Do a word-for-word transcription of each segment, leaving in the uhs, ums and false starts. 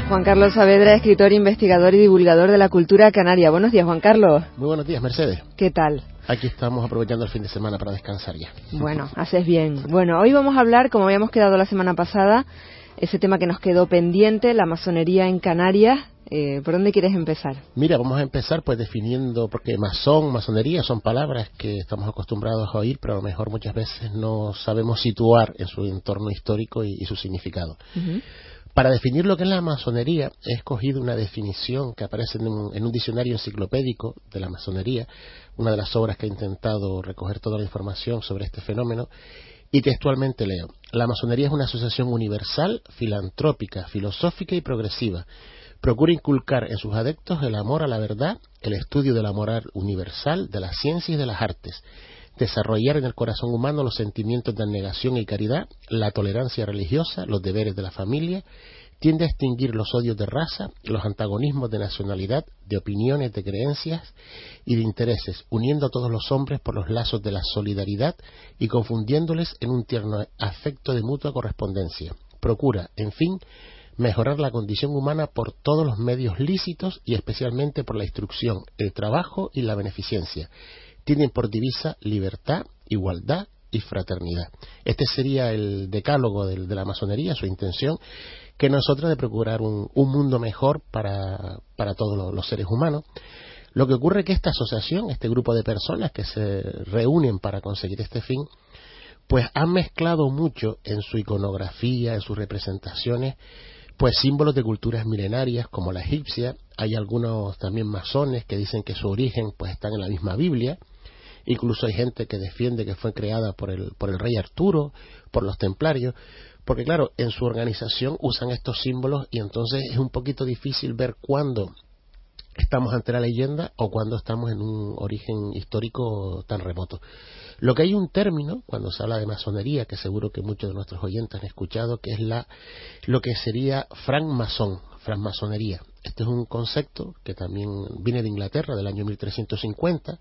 Juan Carlos Saavedra, escritor, investigador y divulgador de la cultura canaria. Buenos días, Juan Carlos. Muy buenos días, Mercedes. ¿Qué tal? Aquí estamos aprovechando el fin de semana para descansar ya. Bueno, haces bien. Bueno, hoy vamos a hablar, como habíamos quedado la semana pasada, ese tema que nos quedó pendiente, la masonería en Canarias. Eh, ¿Por dónde quieres empezar? Mira, vamos a empezar pues definiendo, porque masón, masonería son palabras que estamos acostumbrados a oír, pero a lo mejor muchas veces no sabemos situar en su entorno histórico y, y su significado. Uh-huh. Para definir lo que es la masonería, he escogido una definición que aparece en un, en un diccionario enciclopédico de la masonería, una de las obras que ha intentado recoger toda la información sobre este fenómeno, y textualmente leo: la masonería es una asociación universal, filantrópica, filosófica y progresiva. Procura inculcar en sus adeptos el amor a la verdad, el estudio de la moral universal, de la ciencia y de las artes, desarrollar en el corazón humano los sentimientos de abnegación y caridad, la tolerancia religiosa, los deberes de la familia, tiende a extinguir los odios de raza, los antagonismos de nacionalidad, de opiniones, de creencias y de intereses, uniendo a todos los hombres por los lazos de la solidaridad y confundiéndoles en un tierno afecto de mutua correspondencia. Procura, en fin, mejorar la condición humana por todos los medios lícitos y especialmente por la instrucción, el trabajo y la beneficencia. Tienen por divisa libertad, igualdad y fraternidad. Este sería el decálogo de, de la masonería, su intención, que nosotros de procurar un, un mundo mejor para, para todos los, los seres humanos. Lo que ocurre es que esta asociación, este grupo de personas que se reúnen para conseguir este fin, pues han mezclado mucho en su iconografía, en sus representaciones, pues símbolos de culturas milenarias como la egipcia. Hay algunos también masones que dicen que su origen pues están en la misma Biblia. Incluso hay gente que defiende que fue creada por el, por el rey Arturo, por los templarios, porque claro, en su organización usan estos símbolos y entonces es un poquito difícil ver cuándo estamos ante la leyenda o cuándo estamos en un origen histórico tan remoto. Lo que hay un término, cuando se habla de masonería, que seguro que muchos de nuestros oyentes han escuchado, que es la lo que sería francmasón, francmasonería. Este es un concepto que también viene de Inglaterra, del año mil trescientos cincuenta,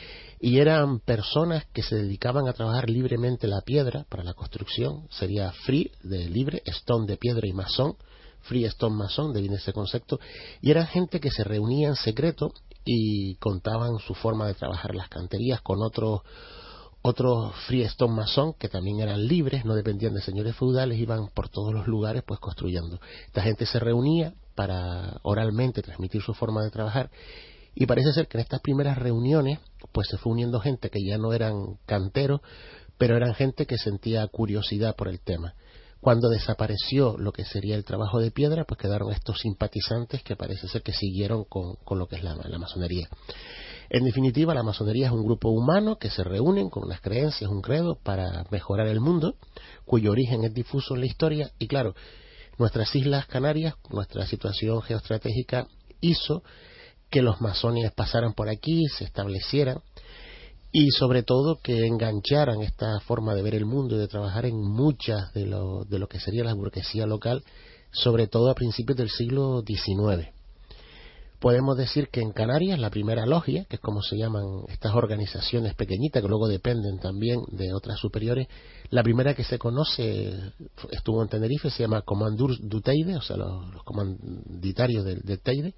y eran personas que se dedicaban a trabajar libremente la piedra para la construcción. Sería free, de libre, stone de piedra y masón, free stone masón, de viene ese concepto, y eran gente que se reunía en secreto y contaban su forma de trabajar las canterías con otros otros free stone masón que también eran libres, no dependían de señores feudales, iban por todos los lugares pues construyendo. Esta gente se reunía para oralmente transmitir su forma de trabajar. Y parece ser que en estas primeras reuniones pues se fue uniendo gente que ya no eran canteros, pero eran gente que sentía curiosidad por el tema. Cuando desapareció lo que sería el trabajo de piedra, pues quedaron estos simpatizantes que parece ser que siguieron con, con lo que es la, la masonería. En definitiva, la masonería es un grupo humano que se reúnen con unas creencias, un credo, para mejorar el mundo, cuyo origen es difuso en la historia. Y claro, nuestras Islas Canarias, nuestra situación geoestratégica hizo que los masones pasaran por aquí, se establecieran y sobre todo que engancharan esta forma de ver el mundo y de trabajar en muchas de lo, de lo que sería la burguesía local, sobre todo a principios del siglo diecinueve. Podemos decir que en Canarias la primera logia, que es como se llaman estas organizaciones pequeñitas que luego dependen también de otras superiores, la primera que se conoce estuvo en Tenerife, se llama Comandurs du Teide, o sea los, los comanditarios del, del Teide.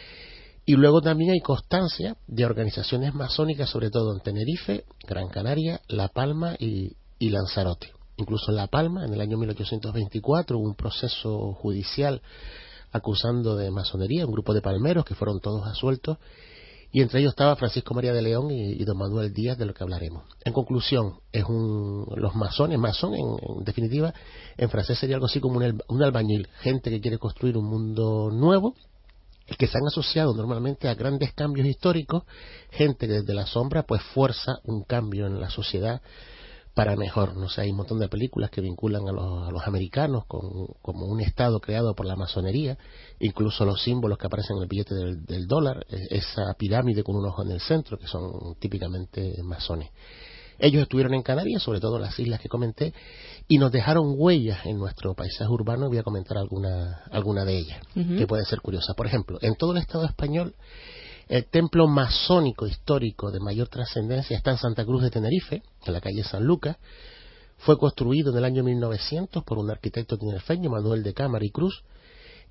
Y luego también hay constancia de organizaciones masónicas, sobre todo en Tenerife, Gran Canaria, La Palma y, y Lanzarote. Incluso en La Palma, en el año mil ochocientos veinticuatro, hubo un proceso judicial acusando de masonería un grupo de palmeros que fueron todos absueltos, y entre ellos estaba Francisco María de León y, y don Manuel Díaz, de lo que hablaremos. En conclusión, es un, los masones, masón en, en definitiva, en francés sería algo así como un, un albañil, gente que quiere construir un mundo nuevo, que se han asociado normalmente a grandes cambios históricos, gente que desde la sombra pues fuerza un cambio en la sociedad para mejor. No sé, hay un montón de películas que vinculan a los, a los americanos con, como un estado creado por la masonería, incluso los símbolos que aparecen en el billete del, del dólar, esa pirámide con un ojo en el centro, que son típicamente masones. Ellos estuvieron en Canarias, sobre todo en las islas que comenté, y nos dejaron huellas en nuestro paisaje urbano. Voy a comentar alguna, alguna de ellas, uh-huh. que pueden ser curiosas. Por ejemplo, en todo el Estado español, el templo masónico histórico de mayor trascendencia está en Santa Cruz de Tenerife, en la calle San Lucas. Fue construido en el año mil novecientos por un arquitecto tinerfeño, Manuel de Cámara y Cruz,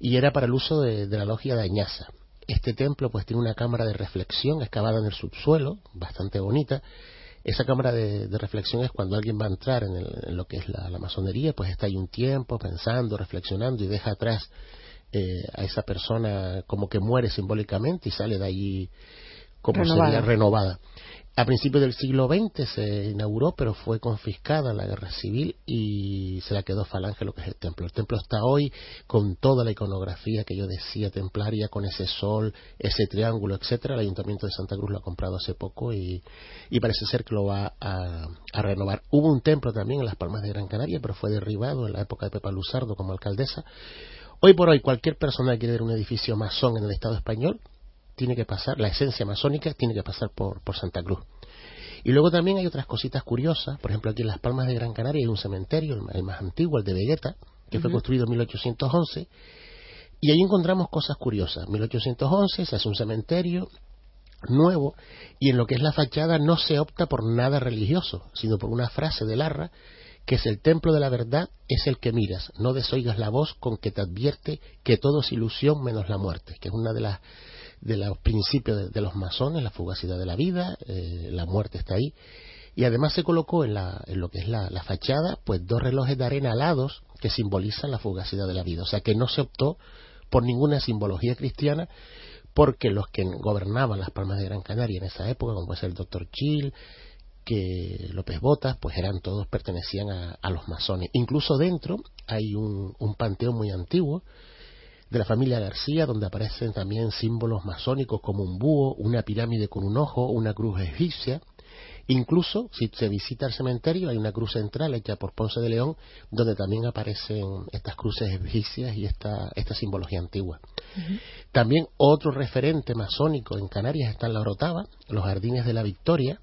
y era para el uso de, de la logia de Añaza. Este templo pues tiene una cámara de reflexión excavada en el subsuelo, bastante bonita. Esa cámara de, de reflexión es cuando alguien va a entrar en, el, en lo que es la, la masonería, pues está ahí un tiempo pensando, reflexionando y deja atrás eh, a esa persona como que muere simbólicamente y sale de allí como renovada. sería renovada. A principios del siglo veinte se inauguró, pero fue confiscada en la guerra civil y se la quedó Falange lo que es el templo. El templo está hoy con toda la iconografía que yo decía templaria, con ese sol, ese triángulo, etcétera. El Ayuntamiento de Santa Cruz lo ha comprado hace poco y, y parece ser que lo va a, a renovar. Hubo un templo también en Las Palmas de Gran Canaria, pero fue derribado en la época de Pepa Luzardo como alcaldesa. Hoy por hoy cualquier persona que quiere ver un edificio masón en el Estado español tiene que pasar, la esencia masónica tiene que pasar por, por Santa Cruz. Y luego también hay otras cositas curiosas. Por ejemplo, aquí en Las Palmas de Gran Canaria hay un cementerio, el, el más antiguo, el de Vegueta, que uh-huh. fue construido en mil ochocientos once, y ahí encontramos cosas curiosas. mil ochocientos once se hace un cementerio nuevo, y en lo que es la fachada no se opta por nada religioso, sino por una frase de Larra, que es: el templo de la verdad es el que miras, no desoigas la voz con que te advierte que todo es ilusión menos la muerte, que es una de las de los principios de, de los masones, la fugacidad de la vida, eh, la muerte está ahí. Y además se colocó en, la, en lo que es la, la fachada, pues dos relojes de arena alados que simbolizan la fugacidad de la vida. O sea que no se optó por ninguna simbología cristiana, porque los que gobernaban Las Palmas de Gran Canaria en esa época, como puede ser el doctor Gil, que López Botas, pues eran todos, pertenecían a, a los masones. Incluso dentro hay un, un panteón muy antiguo de la familia García, donde aparecen también símbolos masónicos como un búho, una pirámide con un ojo, una cruz egipcia. Incluso, si se visita el cementerio, hay una cruz central hecha por Ponce de León, donde también aparecen estas cruces egipcias y esta, esta simbología antigua. Uh-huh. También otro referente masónico en Canarias está en La Orotava, los Jardines de la Victoria.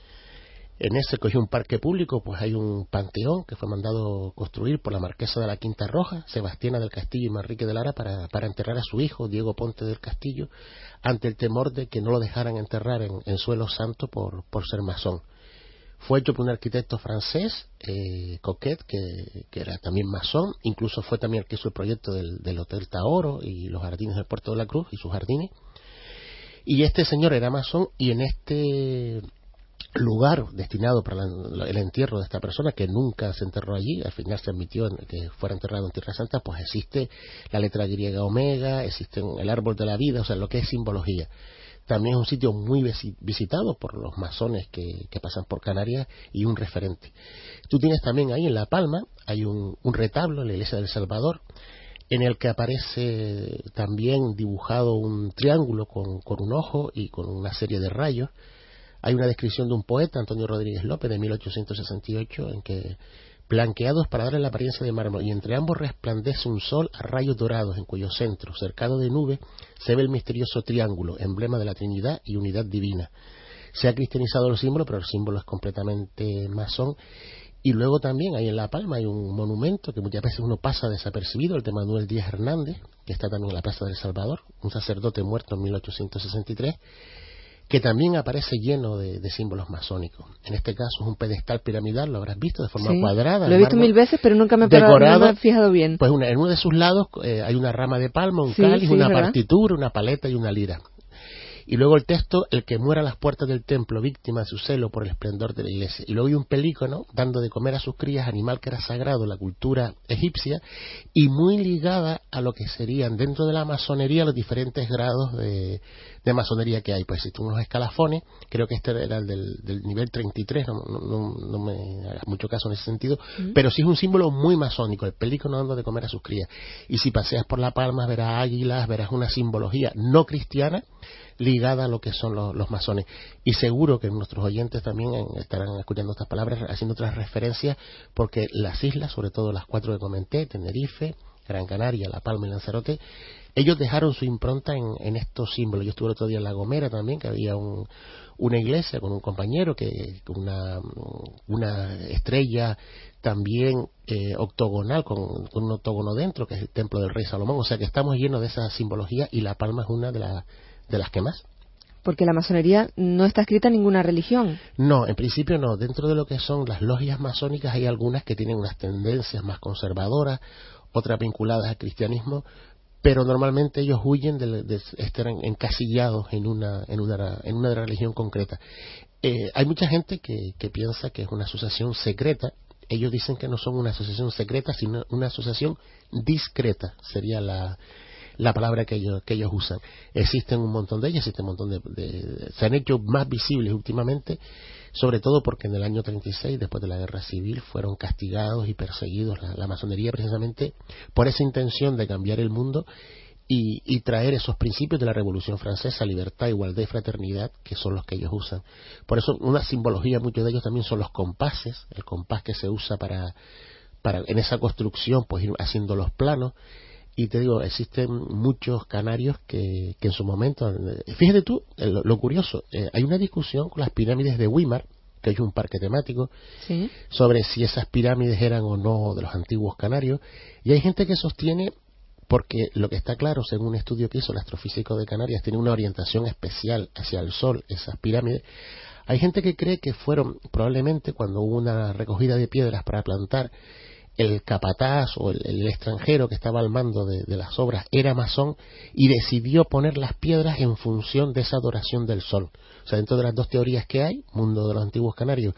En ese, que es un parque público, pues hay un panteón que fue mandado construir por la marquesa de la Quinta Roja, Sebastiana del Castillo y Manrique de Lara, para, para enterrar a su hijo, Diego Ponte del Castillo, ante el temor de que no lo dejaran enterrar en, en suelo santo por, por ser masón. Fue hecho por un arquitecto francés, eh, Coquet, que, que era también masón. Incluso fue también el que hizo el proyecto del, del Hotel Taoro y los jardines del Puerto de la Cruz y sus jardines. Y este señor era masón, y en este lugar destinado para la, el entierro de esta persona, que nunca se enterró allí, al final se admitió que fuera enterrado en Tierra Santa, pues existe la letra griega omega, existe el árbol de la vida, o sea, lo que es simbología. También es un sitio muy visitado por los masones que, que pasan por Canarias, y un referente. Tú tienes también ahí en La Palma, hay un, un retablo en la iglesia del Salvador, en el que aparece también dibujado un triángulo con, con un ojo y con una serie de rayos. Hay una descripción de un poeta, Antonio Rodríguez López, de mil ochocientos sesenta y ocho, en que, blanqueados para darle la apariencia de mármol, y entre ambos resplandece un sol a rayos dorados, en cuyo centro, cercado de nubes, se ve el misterioso triángulo, emblema de la Trinidad y unidad divina. Se ha cristianizado el símbolo, pero el símbolo es completamente masón. Y luego también ahí en La Palma hay un monumento que muchas veces uno pasa desapercibido, el de Manuel Díaz Hernández, que está también en la Plaza del Salvador, un sacerdote muerto en mil ochocientos sesenta y tres, que también aparece lleno de, de símbolos masónicos. En este caso es un pedestal piramidal, lo habrás visto, de forma sí, cuadrada. Lo he visto mil veces, pero nunca me, decorado, no me he fijado bien. Pues una, en uno de sus lados eh, hay una rama de palma, un sí, cáliz, sí, una ¿verdad? partitura, una paleta y una lira. Y luego el texto: el que muera a las puertas del templo, víctima de su celo por el esplendor de la iglesia. Y luego hay un pelícano dando de comer a sus crías, animal que era sagrado en la cultura egipcia, y muy ligada a lo que serían dentro de la masonería los diferentes grados de, de masonería que hay. Pues existen unos escalafones, creo que este era el del, del nivel treinta y tres, no, no, no me hagas mucho caso en ese sentido, mm. pero sí es un símbolo muy masónico, el pelícano dando de comer a sus crías. Y si paseas por La Palma verás águilas, verás una simbología no cristiana ligada a lo que son los, los masones. Y seguro que nuestros oyentes también estarán escuchando estas palabras, haciendo otras referencias, porque las islas, sobre todo las cuatro que comenté, Tenerife, Gran Canaria, La Palma y Lanzarote, ellos dejaron su impronta en, en estos símbolos. Yo estuve el otro día en La Gomera también, que había un, una iglesia con un compañero, que una, una estrella también eh, octogonal, con, con un octógono dentro, que es el templo del rey Salomón. O sea que estamos llenos de esa simbología, y La Palma es una de las de las que más. Porque la masonería no está escrita en ninguna religión. No, en principio no. Dentro de lo que son las logias masónicas hay algunas que tienen unas tendencias más conservadoras, otras vinculadas al cristianismo, pero normalmente ellos huyen de, de estar encasillados en una, en una, en una religión concreta. Eh, hay mucha gente que, que piensa que es una asociación secreta. Ellos dicen que no son una asociación secreta, sino una asociación discreta, sería la, la palabra que ellos, que ellos usan. Existen un montón de ellas, existen un montón de, de, se han hecho más visibles últimamente, sobre todo porque en el año treinta y seis, después de la guerra civil, fueron castigados y perseguidos la, la masonería precisamente por esa intención de cambiar el mundo y, y traer esos principios de la Revolución Francesa, libertad, igualdad y fraternidad, que son los que ellos usan. Por eso una simbología, muchos de ellos también son los compases, el compás que se usa para, para en esa construcción, pues ir haciendo los planos. Y te digo, existen muchos canarios que, que en su momento, fíjate tú, lo, lo curioso, eh, hay una discusión con las pirámides de Weimar, que es un parque temático, ¿sí?, sobre si esas pirámides eran o no de los antiguos canarios, y hay gente que sostiene, porque lo que está claro, según un estudio que hizo el astrofísico de Canarias, tiene una orientación especial hacia el sol, esas pirámides. Hay gente que cree que fueron, probablemente cuando hubo una recogida de piedras para plantar, el capataz o el, el extranjero que estaba al mando de, de las obras era masón y decidió poner las piedras en función de esa adoración del sol. O sea, dentro de las dos teorías que hay, mundo de los antiguos canarios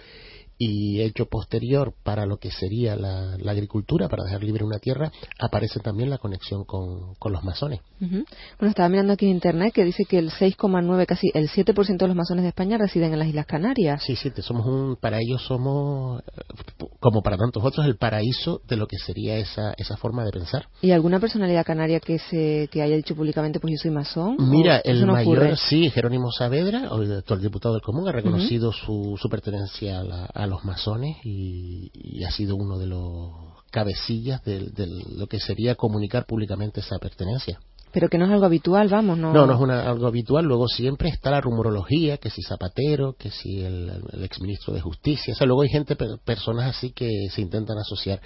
y hecho posterior para lo que sería la, la agricultura, para dejar libre una tierra, aparece también la conexión con, con los masones. Uh-huh. Bueno, estaba mirando aquí en internet que dice que el seis coma nueve, casi el siete por ciento de los masones de España residen en las Islas Canarias. Sí, siete. Somos un, para ellos somos, como para tantos otros, el paraíso de lo que sería esa, esa forma de pensar. ¿Y alguna personalidad canaria que se que haya dicho públicamente, pues yo soy masón? Mira, el no mayor, ocurre? Sí, Jerónimo Saavedra, el, el diputado del Común, ha reconocido uh-huh. su, su pertenencia a, la, a los masones y, y ha sido uno de los cabecillas de, de lo que sería comunicar públicamente esa pertenencia. Pero que no es algo habitual, vamos, ¿no? No, no es una, algo habitual. Luego siempre está la rumorología, que si Zapatero, que si el, el exministro de Justicia. O sea, luego hay gente, personas así que se intentan asociar.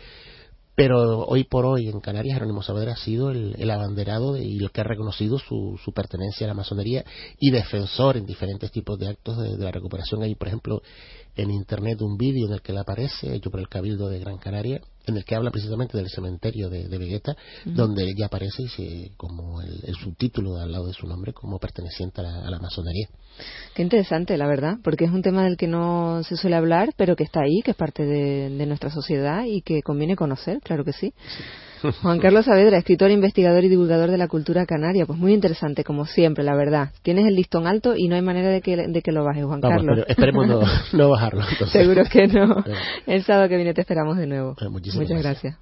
Pero hoy por hoy en Canarias, Jerónimo Saavedra ha sido el, el abanderado de, y el que ha reconocido su, su pertenencia a la masonería y defensor en diferentes tipos de actos de, de la recuperación. Hay, por ejemplo, en internet un vídeo en el que él aparece, hecho por el Cabildo de Gran Canaria, en el que habla precisamente del cementerio de, de Vegueta, uh-huh. donde ella aparece y se, como el, el subtítulo al lado de su nombre, como perteneciente a la, a la masonería. Qué interesante, la verdad, porque es un tema del que no se suele hablar, pero que está ahí, que es parte de, de nuestra sociedad y que conviene conocer, claro que sí. sí. Juan Carlos Saavedra, escritor, investigador y divulgador de la cultura canaria, pues muy interesante, como siempre, la verdad. Tienes el listón alto y no hay manera de que, de que lo bajes, Juan Vamos, Carlos. Pero esperemos no, no bajarlo. Entonces. Seguro que no. El sábado que viene te esperamos de nuevo. Muchísimas Muchas gracias. gracias.